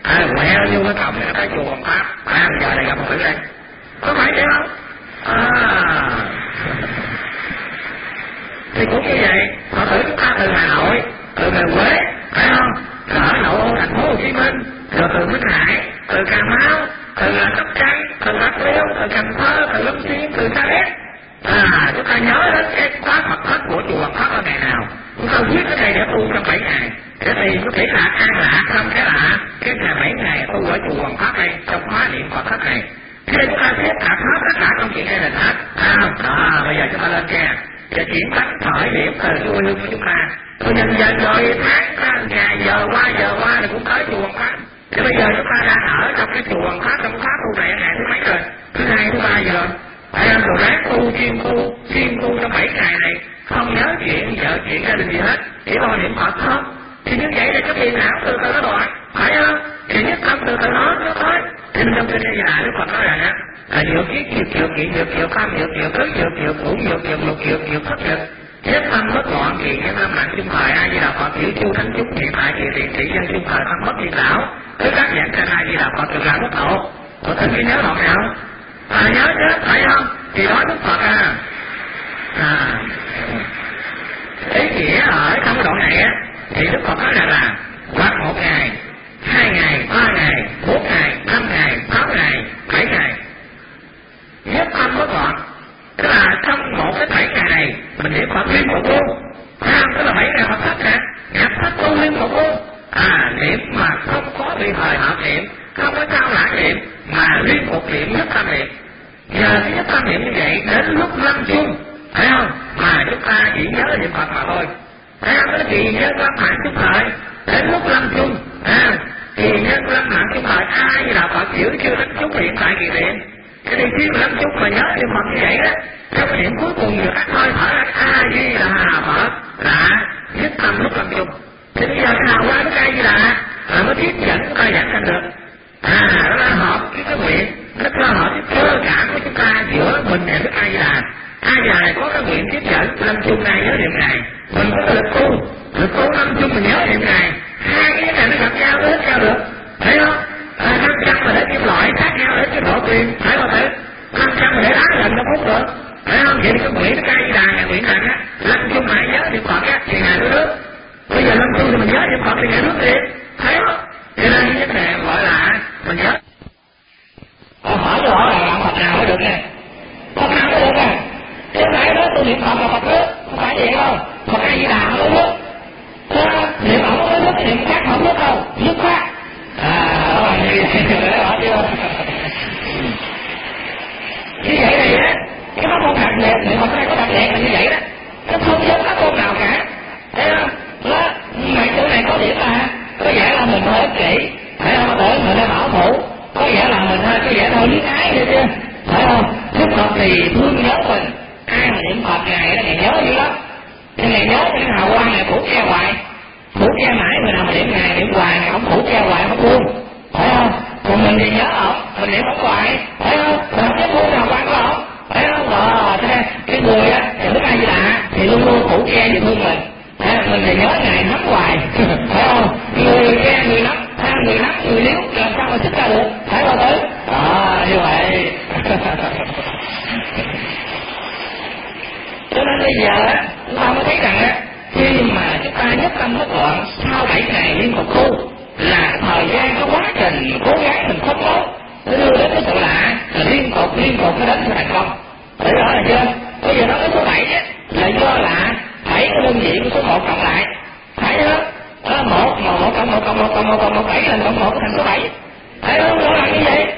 à, quẹo vô cái cổng này tới chùa Hoàng Pháp, à, giờ này gặp Phật tử đây, có phải vậy không? À, thì cũng như vậy, Phật tử chúng ta từ Hà Nội, từ miền Huế, phải không? Từ ở nội ô thành phố Hồ Chí Minh, rồi từ Minh Hải, từ Cà Mau, từ Sóc Trăng, từ Bạc Liêu, từ Cần Thơ, từ Long Xuyên, từ Sa Đéc. À, chúng ta nhớ đến cái khóa Phật thất của chùa Hoàng Pháp ở ngày nào? Chúng ta viết cái này để tu trong bảy ngày. Để tìm có thể là an lạc trong cái là cái ngày bảy ngày tu ở chùa Hoàng Pháp này, trong khóa niệm Phật thất này. Thế chúng ta xếp cả hết tất cả công chuyện gia đình hết. À, đó, bây giờ chúng ta lên kia. Và chuyển tách khởi điểm từ quê hương của chúng ta. Rồi dần dần rồi tháng, ngày, giờ qua, giờ qua thì cũng tới chùa Hoàng Pháp. Thì bây giờ chúng ta đang ở trong cái chùa Hoàng Pháp, trong khóa tu này ngày thứ mấy rồi? Thứ hai, thứ ba giờ. Phải không? Rồi ráng tu, chuyên tu, chuyên tu trong bảy ngày này. Không nhớ chuyện, vợ chuyện gia đình gì hết. Chỉ lo niệm Phật không? Thì như vậy là cái phiền não từ từ nó đoạn. Phải không? Thì nhất tâm từ từ nó, nó tới. Thì trong cái này là Đức Phật nói rằng á, là nhược kiết, nhược kiều, kỵ, nhược kiều, tham, nhược kiều, cớ, nhược kiều, cũ, nhược kiều, lục kiều, nhược thất nhược. Nhất tâm bất loạn kỳ nhân năm nặng chung thời A Di Đà Phật hiểu chu thánh chúng hiện tại kỳ tiền tỷ dân chung thời tâm bất thiên lão. Tới các dạng trên A Di Đà Phật được làm bất độ. Có thể cái nhớ đoạn nào? À, nhớ chứ, phải không? Thì nói Đức Phật à. À, ý nghĩa ở trong đoạn này á, thì Đức Phật nói rằng là hoặc một ngày, hai ngày, ba ngày, bốn ngày, năm ngày, sáu ngày, bảy ngày, nhất tâm bất loạn. Tức là trong một cái bảy ngày này mình niệm Phật liên tục luôn, à, tức là bảy ngày Phật thất nè, nhập thất tu liên tục luôn. À, niệm mà không có bị thời hợt niệm, không có sao lãng niệm, mà liên tục niệm nhất tâm niệm. Nhờ cái nhất tâm niệm như vậy đến lúc lâm chung, phải không? Mà chúng ta chỉ nhớ niệm Phật mà thôi. Phải không? Cái gì nhớ lâm hạn chung thời, đến lúc lâm chung, à, thì nhân lâm hạn chung thời ai là Phật hiểu chưa đến chút hiện tại kỳ niệm. Cái điều khi mà lâm chung mà nhớ niệm Phật như vậy đó, trong cái niệm cuối cùng vừa cắt hơi thở A Di Đà Phật là nhất tâm lúc lâm chung. Thì bây giờ cái hào quang cái gì là là mới tiếp dẫn chúng ta dẫn thành được. À, nó là hợp cái cái nguyện, nó là hợp cái cơ cảm của chúng ta giữa mình và Đức A Di Đà. A Di Đà có cái nguyện tiếp dẫn lâm chung này nhớ niệm này, mình có lực tu, lực tu lâm chung mình nhớ niệm này, hai cái này nó gặp nhau nó hết nhau được, thấy không? À, năm trăm mà để kim loại khác nhau để cái độ tiền, phải không thế? Năm trăm mà để đá lần nó phút được, phải không? Vậy thì cái nguyện Đức A Di Đà ngày nguyện rằng á, lâm chung này nhớ niệm Phật á thì ngày nó nước. Bây giờ lâm chung thì mình nhớ niệm Phật thì ngày nước liền, thấy không? Cho nên cái vấn đề gọi là mình nhớ. Họ hỏi cho rõ là làm Phật nào mới được nè, Phật nào mới được nè. Chứ phải đó tôi niệm Phật là Phật nước, không phải vậy đâu. Phật A Di Đà mới nước. Niệm Phật mới nước, niệm khác không nước đâu, nước khác. À, đó là như vậy, để hỏi chưa? Như vậy này á, cái pháp môn đặc biệt, niệm Phật này có đặc biệt là như vậy đó. Nó không giống pháp môn nào cả. Thấy không? Đó, mà chỗ này có điểm là có vẻ là mình hơi ích kỷ, phải không? Để mình đã bảo thủ, có vẻ là mình hơi có vẻ thôi luyến ái vậy chứ, phải không? Đức Phật thì thương nhớ mình, ai mà niệm Phật ngày đó ngày nhớ dữ lắm, nhưng ngày nhớ cái hào quang này phủ che hoài, phủ che mãi, người nào mà niệm ngày niệm hoài ngày không phủ che hoài không buông, phải không? Còn mình thì nhớ ổng, mình niệm không hoài, phải không? Mình không nhớ buông hào quang của ổng, phải không? Ờ, thế cái người á, thì Đức A Di Đà thì luôn luôn phủ che về thương mình. À, mình thì nhớ ngày nắm hoài, phải không? Người nghe người nắm, ha, người nắm người liếu làm sao mà xuất ra được, phải không tử? Đó, như vậy. Cho nên bây giờ chúng ta mới thấy rằng á, khi mà chúng ta nhất tâm bất loạn sau bảy ngày liên tục tu là thời gian có quá trình cố gắng mình phấn đấu để đưa đến cái sự lạ là liên tục liên tục nó đến sự thành công. Để rõ là chưa? Bây giờ nói cái số bảy á là do là bảy cái đơn vị của số một cộng lại, phải không? Đó, một một một cộng một cộng một cộng một cộng một bảy lần cộng một thành số bảy, phải không? Nó là như vậy.